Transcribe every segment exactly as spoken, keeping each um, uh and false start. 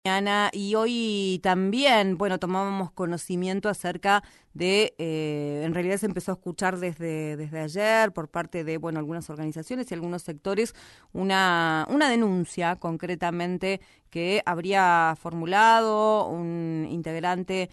Ana, y hoy también, bueno, tomábamos conocimiento acerca de, eh, en realidad se empezó a escuchar desde, desde ayer por parte de, bueno, algunas organizaciones y algunos sectores una, una denuncia concretamente que habría formulado un integrante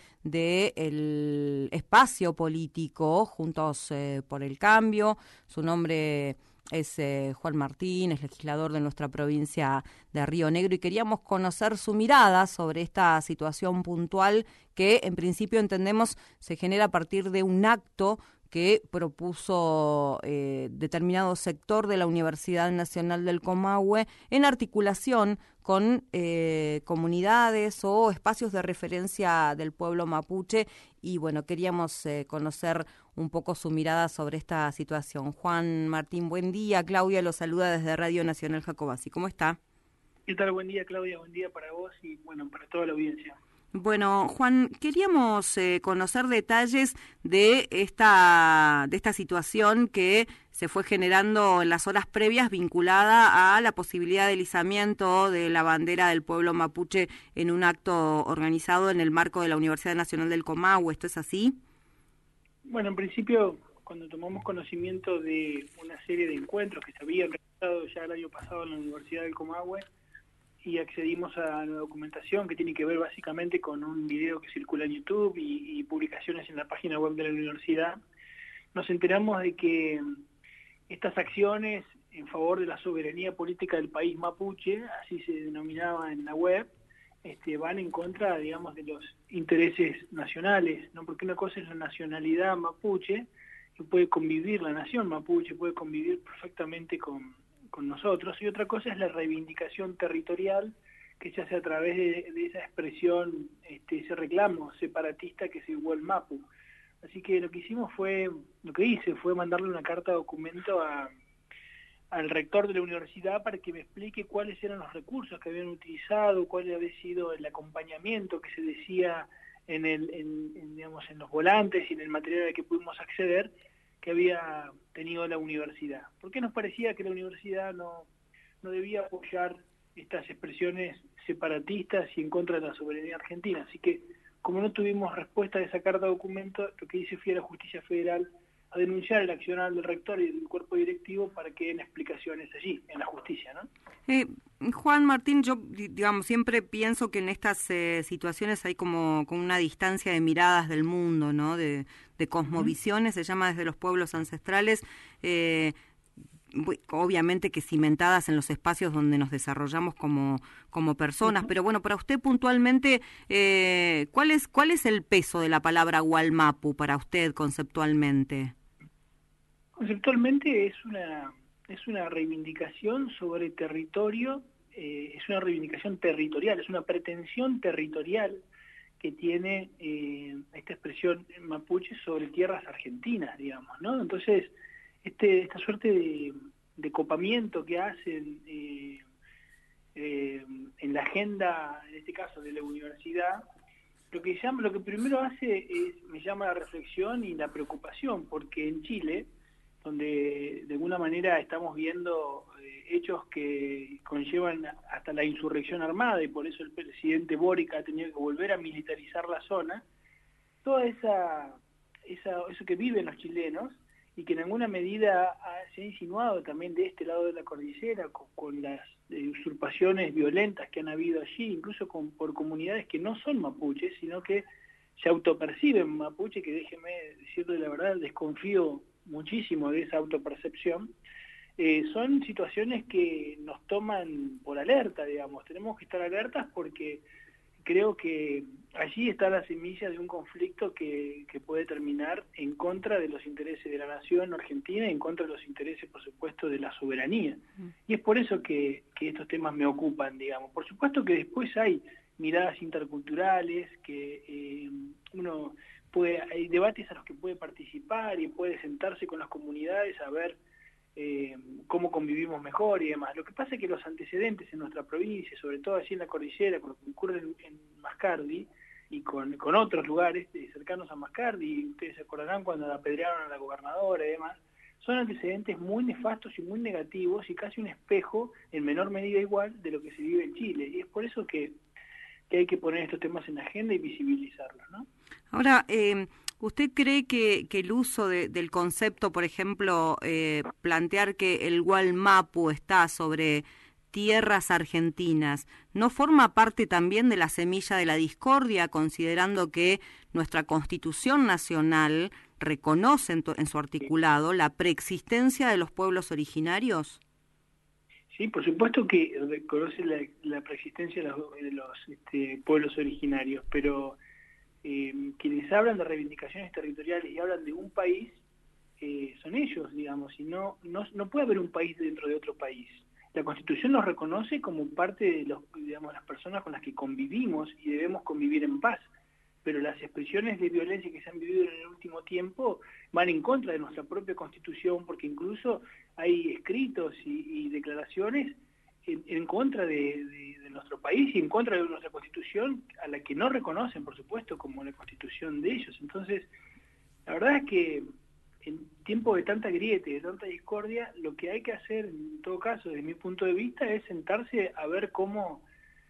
del espacio político Juntos eh, por el Cambio. Su nombre es eh, Juan Martín, es legislador de nuestra provincia de Río Negro, y queríamos conocer su mirada sobre esta situación puntual que en principio entendemos se genera a partir de un acto que propuso eh, determinado sector de la Universidad Nacional del Comahue en articulación con eh, comunidades o espacios de referencia del pueblo mapuche, y bueno, queríamos eh, conocer un poco su mirada sobre esta situación. Juan Martín, buen día. Claudia lo saluda desde Radio Nacional Jacobasi. ¿Cómo está? ¿Qué tal? Buen día, Claudia. Buen día para vos y, bueno, para toda la audiencia. Bueno, Juan, queríamos eh, conocer detalles de esta, de esta situación que se fue generando en las horas previas vinculada a la posibilidad de izamiento de la bandera del pueblo mapuche en un acto organizado en el marco de la Universidad Nacional del Comahue. ¿Esto es así? Bueno, en principio, cuando tomamos conocimiento de una serie de encuentros que se habían realizado ya el año pasado en la Universidad del Comahue, y accedimos a la documentación que tiene que ver básicamente con un video que circula en YouTube y, y publicaciones en la página web de la universidad, nos enteramos de que estas acciones en favor de la soberanía política del país mapuche, así se denominaba en la web, este, van en contra, digamos, de los intereses nacionales, ¿no? Porque una cosa es la nacionalidad mapuche, que puede convivir, la nación mapuche puede convivir perfectamente con con nosotros, y otra cosa es la reivindicación territorial que se hace a través de, de esa expresión, este, ese reclamo separatista que es el Mapu. Así que lo que hicimos fue, lo que hice fue mandarle una carta de documento a, al rector de la universidad para que me explique cuáles eran los recursos que habían utilizado, cuál había sido el acompañamiento que se decía en, el, en, en, digamos, en los volantes y en el material al que pudimos acceder, que había tenido la universidad. ¿Por qué nos parecía que la universidad no, no debía apoyar estas expresiones separatistas y en contra de la soberanía argentina? Así que, como no tuvimos respuesta de esa carta de documento, lo que hice fue a la Justicia Federal a denunciar el accionar del rector y del cuerpo directivo para que den explicaciones allí, en la justicia, ¿no? Eh, Juan Martín, yo digamos siempre pienso que en estas eh, situaciones hay como, como una distancia de miradas del mundo, ¿no? De, de cosmovisiones, uh-huh. Se llama desde los pueblos ancestrales, eh, obviamente que cimentadas en los espacios donde nos desarrollamos como, como personas, uh-huh. Pero bueno, para usted puntualmente, eh, ¿cuál es, cuál es el peso de la palabra Gualmapu para usted conceptualmente? Conceptualmente es una... es una reivindicación sobre territorio, eh, es una reivindicación territorial, es una pretensión territorial que tiene eh, esta expresión mapuche sobre tierras argentinas, digamos, ¿no? Entonces, este, esta suerte de, de copamiento que hacen eh, eh, en la agenda, en este caso de la universidad, lo que llama, lo que primero hace es, me llama la reflexión y la preocupación, porque en Chile, donde de alguna manera estamos viendo eh, hechos que conllevan hasta la insurrección armada, y por eso el presidente Boric ha tenido que volver a militarizar la zona, toda esa, esa eso que viven los chilenos, y que en alguna medida ha, se ha insinuado también de este lado de la cordillera, con, con las eh, usurpaciones violentas que han habido allí, incluso con, por comunidades que no son mapuches, sino que se autoperciben mapuche, que déjeme decirle la verdad, desconfío muchísimo de esa autopercepción, eh, son situaciones que nos toman por alerta, digamos. Tenemos que estar alertas porque creo que allí está la semilla de un conflicto que, que puede terminar en contra de los intereses de la nación argentina y en contra de los intereses, por supuesto, de la soberanía. Mm. Y es por eso que, que estos temas me ocupan, digamos. Por supuesto que después hay miradas interculturales, que eh, uno puede, hay debates a los que puede participar y puede sentarse con las comunidades a ver eh, cómo convivimos mejor y demás. Lo que pasa es que los antecedentes en nuestra provincia, sobre todo allí en la cordillera, con lo que ocurre en, en Mascardi y con, con otros lugares eh, cercanos a Mascardi, ustedes se acordarán cuando apedrearon a la gobernadora y demás, son antecedentes muy nefastos y muy negativos y casi un espejo, en menor medida igual, de lo que se vive en Chile. Y es por eso que que hay que poner estos temas en la agenda y visibilizarlos, ¿no? Ahora, eh, ¿usted cree que, que el uso de, del concepto, por ejemplo, eh, plantear que el Gualmapu está sobre tierras argentinas, no forma parte también de la semilla de la discordia, considerando que nuestra Constitución Nacional reconoce en, to, en su articulado la preexistencia de los pueblos originarios? Sí, por supuesto que reconoce la, la preexistencia de los, de los este, pueblos originarios, pero eh, quienes hablan de reivindicaciones territoriales y hablan de un país eh, son ellos, digamos, y no, no, no puede haber un país dentro de otro país. La Constitución nos reconoce como parte de los, digamos, las personas con las que convivimos y debemos convivir en paz, pero las expresiones de violencia que se han vivido en el último tiempo van en contra de nuestra propia Constitución, porque incluso hay escritos y, y declaraciones en, en contra de, de, de nuestro país y en contra de nuestra Constitución, a la que no reconocen, por supuesto, como la Constitución de ellos. Entonces, la verdad es que en tiempo de tanta grieta y de tanta discordia, lo que hay que hacer, en todo caso, desde mi punto de vista, es sentarse a ver cómo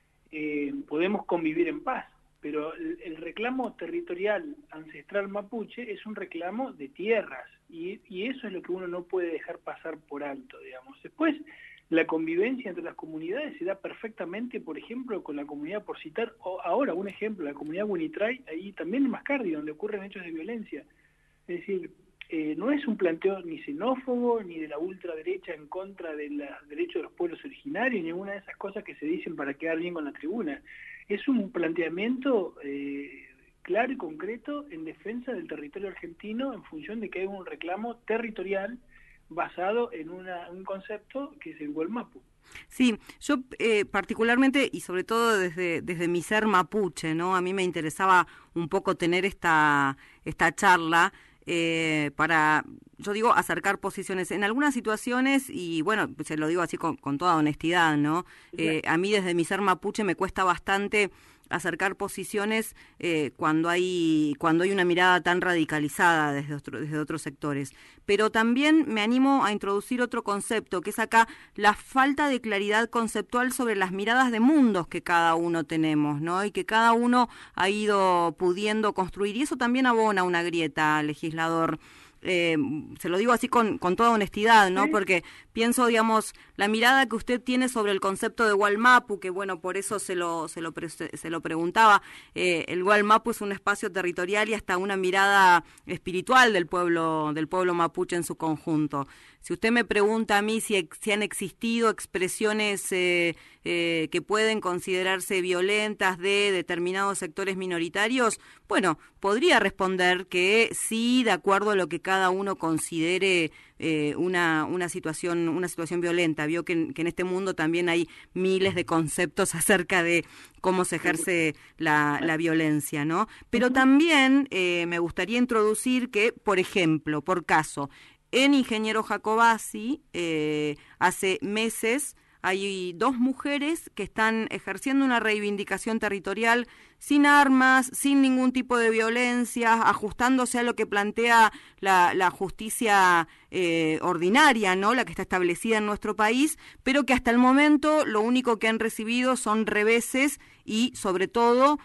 eh, podemos convivir en paz. Pero el, el reclamo territorial ancestral mapuche es un reclamo de tierras, y, y eso es lo que uno no puede dejar pasar por alto, digamos. Después, la convivencia entre las comunidades se da perfectamente, por ejemplo, con la comunidad, por citar o ahora un ejemplo, la comunidad Winitray, ahí también en Mascardi, donde ocurren hechos de violencia. Es decir, Eh, no es un planteo ni xenófobo, ni de la ultraderecha en contra de los derechos de los pueblos originarios, ni ninguna de esas cosas que se dicen para quedar bien con la tribuna. Es un planteamiento eh, claro y concreto en defensa del territorio argentino en función de que hay un reclamo territorial basado en una, un concepto que es el Gualmapu. Sí, yo eh, particularmente y sobre todo desde, desde mi ser mapuche, ¿no? A mí me interesaba un poco tener esta, esta charla Eh, para, yo digo, acercar posiciones en algunas situaciones, y bueno, se lo digo así con, con toda honestidad, ¿no? Eh, a mí desde mi ser mapuche me cuesta bastante acercar posiciones eh, cuando hay cuando hay una mirada tan radicalizada desde, otro, desde otros sectores. Pero también me animo a introducir otro concepto, que es acá la falta de claridad conceptual sobre las miradas de mundos que cada uno tenemos, ¿no? Y que cada uno ha ido pudiendo construir, y eso también abona una grieta, legislador. Eh, se lo digo así con, con toda honestidad, ¿no? ¿Sí? Porque pienso, digamos, la mirada que usted tiene sobre el concepto de Gualmapu, que bueno, por eso se lo se lo, pre se lo preguntaba, eh, el Gualmapu es un espacio territorial y hasta una mirada espiritual del pueblo del pueblo mapuche en su conjunto. Si usted me pregunta a mí si, si han existido expresiones eh, eh, que pueden considerarse violentas de determinados sectores minoritarios, bueno, podría responder que sí, de acuerdo a lo que cada uno considere eh, una, una situación una situación violenta. Vio que en, que en este mundo también hay miles de conceptos acerca de cómo se ejerce la, la violencia, ¿no? Pero también eh, me gustaría introducir que, por ejemplo, por caso, en Ingeniero Jacobacci, eh, hace meses hay dos mujeres que están ejerciendo una reivindicación territorial sin armas, sin ningún tipo de violencia, ajustándose a lo que plantea la, la justicia eh, ordinaria, ¿no? La que está establecida en nuestro país, pero que hasta el momento lo único que han recibido son reveses y, sobre todo,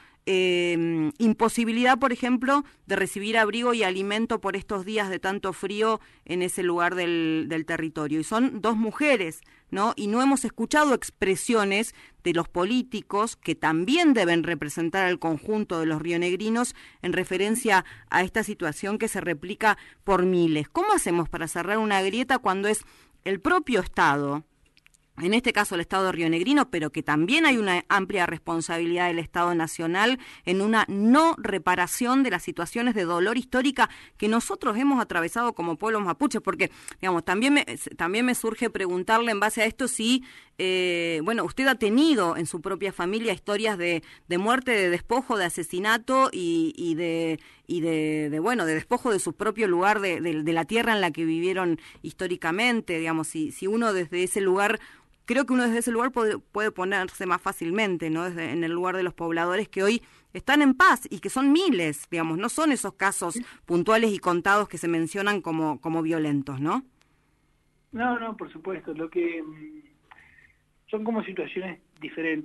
Eh, imposibilidad, por ejemplo, de recibir abrigo y alimento por estos días de tanto frío en ese lugar del, del territorio. Y son dos mujeres, ¿no? Y no hemos escuchado expresiones de los políticos que también deben representar al conjunto de los rionegrinos en referencia a esta situación que se replica por miles. ¿Cómo hacemos para cerrar una grieta cuando es el propio Estado, en este caso el Estado rionegrino, pero que también hay una amplia responsabilidad del Estado nacional en una no reparación de las situaciones de dolor histórica que nosotros hemos atravesado como pueblos mapuches? Porque, digamos, también me, también me surge preguntarle en base a esto si, eh, bueno, usted ha tenido en su propia familia historias de, de muerte, de despojo, de asesinato y, y de y de, de, bueno, de despojo de su propio lugar, de, de, de la tierra en la que vivieron históricamente, digamos, si, si uno desde ese lugar... Creo que uno desde ese lugar puede, puede ponerse más fácilmente, ¿no? Desde, en el lugar de los pobladores que hoy están en paz y que son miles, digamos, no son esos casos puntuales y contados que se mencionan como, como violentos, ¿no? No, no, por supuesto. Lo que son como situaciones diferentes. Yo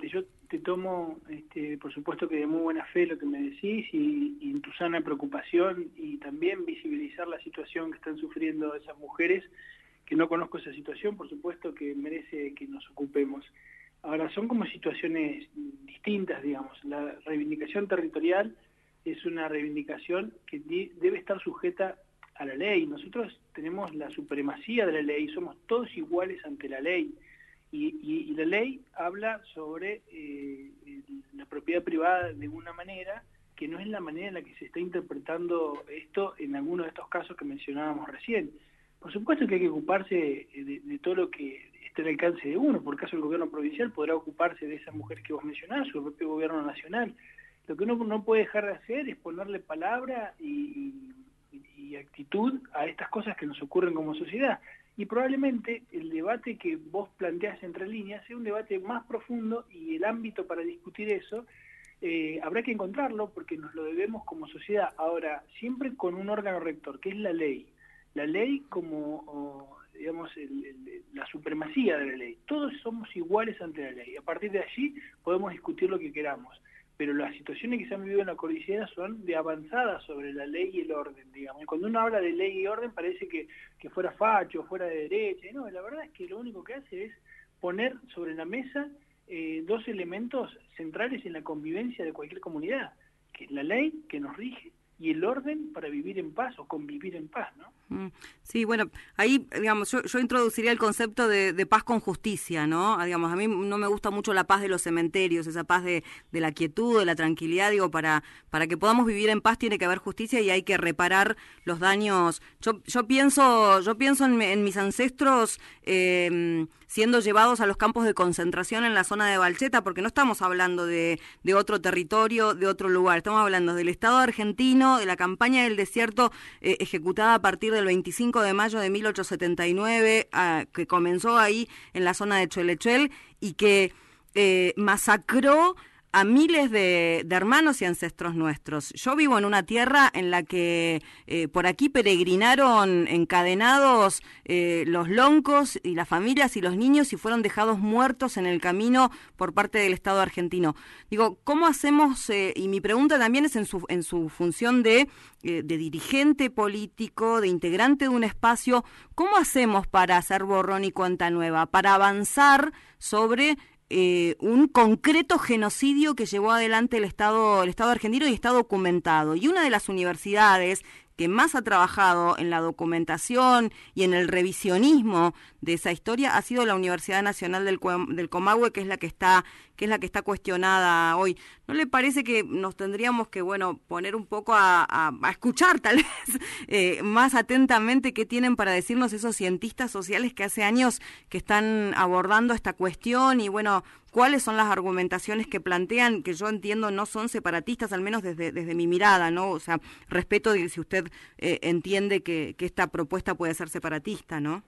te tomo, este, por supuesto que de muy buena fe lo que me decís y, y en tu sana preocupación y también visibilizar la situación que están sufriendo esas mujeres, que no conozco esa situación, por supuesto que merece que nos ocupemos. Ahora, son como situaciones distintas, digamos. La reivindicación territorial es una reivindicación que debe estar sujeta a la ley. Nosotros tenemos la supremacía de la ley, somos todos iguales ante la ley. Y, y, y la ley habla sobre eh, la propiedad privada de una manera que no es la manera en la que se está interpretando esto en algunos de estos casos que mencionábamos recién. Por supuesto que hay que ocuparse de, de todo lo que esté al alcance de uno. Por caso el gobierno provincial podrá ocuparse de esas mujeres que vos mencionás, o el propio gobierno nacional. Lo que uno no puede dejar de hacer es ponerle palabra y, y, y actitud a estas cosas que nos ocurren como sociedad. Y probablemente el debate que vos planteás entre líneas sea un debate más profundo y el ámbito para discutir eso eh, habrá que encontrarlo porque nos lo debemos como sociedad. Ahora, siempre con un órgano rector, que es la ley. La ley como, o, digamos, el, el, la supremacía de la ley. Todos somos iguales ante la ley. A partir de allí podemos discutir lo que queramos. Pero las situaciones que se han vivido en la cordillera son de avanzada sobre la ley y el orden, digamos. Y cuando uno habla de ley y orden parece que, que fuera facho, fuera de derecha. Y no, la verdad es que lo único que hace es poner sobre la mesa eh, dos elementos centrales en la convivencia de cualquier comunidad, que es la ley que nos rige y el orden para vivir en paz o convivir en paz, ¿no? Sí, bueno, ahí, digamos, yo, yo introduciría el concepto de, de paz con justicia, ¿no? Digamos, a mí no me gusta mucho la paz de los cementerios, esa paz de, de la quietud, de la tranquilidad, digo, para, para que podamos vivir en paz tiene que haber justicia y hay que reparar los daños. Yo, yo pienso, yo pienso en, en mis ancestros eh, siendo llevados a los campos de concentración en la zona de Balcheta, porque no estamos hablando de, de otro territorio, de otro lugar, estamos hablando del Estado argentino, de la campaña del desierto eh, ejecutada a partir de del veinticinco de mayo de mil ochocientos setenta y nueve, uh, que comenzó ahí en la zona de Chuelechuel y que eh, masacró a miles de, de hermanos y ancestros nuestros. Yo vivo en una tierra en la que eh, por aquí peregrinaron encadenados eh, los loncos y las familias y los niños y fueron dejados muertos en el camino por parte del Estado argentino. Digo, ¿cómo hacemos? Eh, y mi pregunta también es en su, en su función de, eh, de dirigente político, de integrante de un espacio, ¿cómo hacemos para hacer borrón y cuenta nueva? Para avanzar sobre Eh, un concreto genocidio que llevó adelante el Estado, el Estado argentino y está documentado. Y una de las universidades que más ha trabajado en la documentación y en el revisionismo de esa historia ha sido la Universidad Nacional del, del Comahue, que es la que está que es la que está cuestionada hoy. ¿No le parece que nos tendríamos que, bueno, poner un poco a, a, a escuchar tal vez eh, más atentamente qué tienen para decirnos esos cientistas sociales que hace años que están abordando esta cuestión y, bueno, cuáles son las argumentaciones que plantean, que yo entiendo no son separatistas, al menos desde, desde mi mirada, ¿no? O sea, respeto de si usted eh, entiende que, que esta propuesta puede ser separatista, ¿no?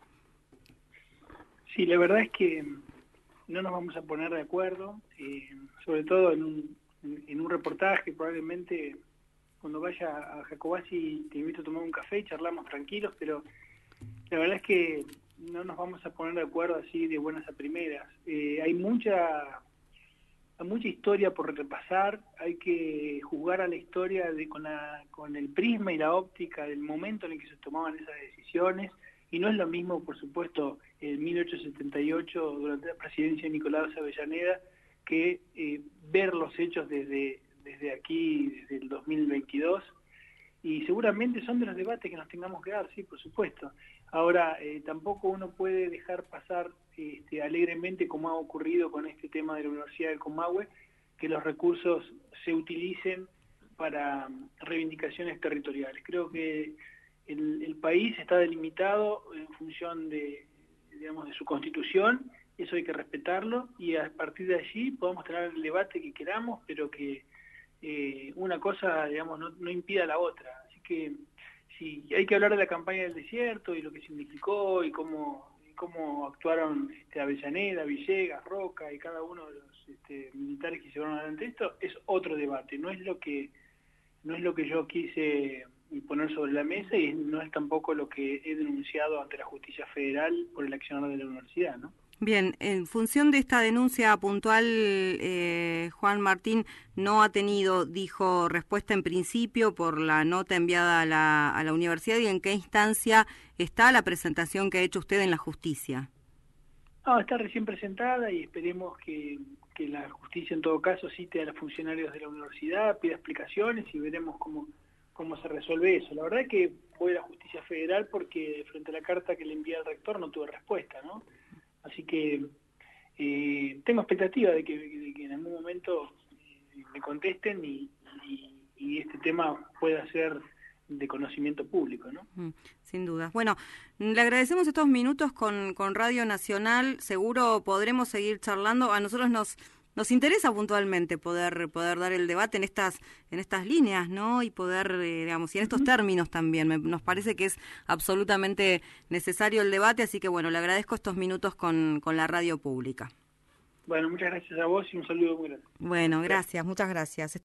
Sí, la verdad es que no nos vamos a poner de acuerdo, eh, sobre todo en un, en un reportaje, probablemente cuando vaya a Jacobacci te invito a tomar un café y charlamos tranquilos, pero la verdad es que no nos vamos a poner de acuerdo así de buenas a primeras. Eh, hay mucha hay mucha historia por repasar, hay que juzgar a la historia de, con, la, con el prisma y la óptica del momento en el que se tomaban esas decisiones, y no es lo mismo, por supuesto, en mil ochocientos setenta y ocho, durante la presidencia de Nicolás Avellaneda, que eh, ver los hechos desde, desde aquí, desde el dos mil veintidós, y seguramente son de los debates que nos tengamos que dar, sí, por supuesto. Ahora, eh, tampoco uno puede dejar pasar este, alegremente, como ha ocurrido con este tema de la Universidad del Comahue, que los recursos se utilicen para reivindicaciones territoriales. Creo que el, el país está delimitado en función de, digamos, de su constitución, eso hay que respetarlo, y a partir de allí podemos tener el debate que queramos, pero que eh, una cosa, digamos, no, no impida la otra. Así que sí, hay que hablar de la campaña del desierto y lo que significó y cómo, y cómo actuaron este, Avellaneda, Villegas, Roca y cada uno de los este, militares que llevaron adelante esto, es otro debate, no es lo que no es lo que yo quise poner sobre la mesa y no es tampoco lo que he denunciado ante la justicia federal por el accionar de la universidad, ¿no? Bien, en función de esta denuncia puntual, eh, Juan Martín no ha tenido, dijo, respuesta en principio por la nota enviada a la, a la universidad, y en qué instancia está la presentación que ha hecho usted en la justicia. No, está recién presentada y esperemos que, que la justicia en todo caso cite a los funcionarios de la universidad, pida explicaciones y veremos cómo, cómo se resuelve eso. La verdad que voy a la justicia federal porque frente a la carta que le envié al rector no tuve respuesta, ¿no? Así que eh, tengo expectativa de que, de que en algún momento eh, me contesten y, y, y este tema pueda ser de conocimiento público, ¿no? Mm, sin duda. Bueno, le agradecemos estos minutos con, con Radio Nacional. Seguro podremos seguir charlando. A nosotros nos nos interesa puntualmente poder poder dar el debate en estas en estas líneas, ¿no? Y poder, eh, digamos, y en estos términos también. Me, nos parece que es absolutamente necesario el debate, así que bueno, le agradezco estos minutos con, con la radio pública. Bueno, muchas gracias a vos y un saludo muy grande. Bueno, gracias, muchas gracias.